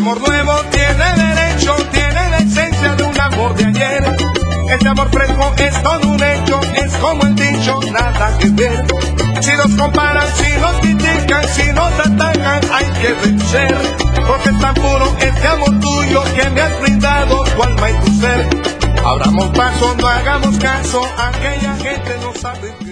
amor nuevo tiene derecho, tiene la esencia de un amor de ayer. Este amor fresco es todo un hecho, es como el dicho, nada que ver. Si nos comparan, si nos critican, si nos atacan, hay que vencer. Porque es tan puro este amor tuyo que me has brindado tu alma y tu ser. Abramos paso, no hagamos caso, aquella gente no sabe.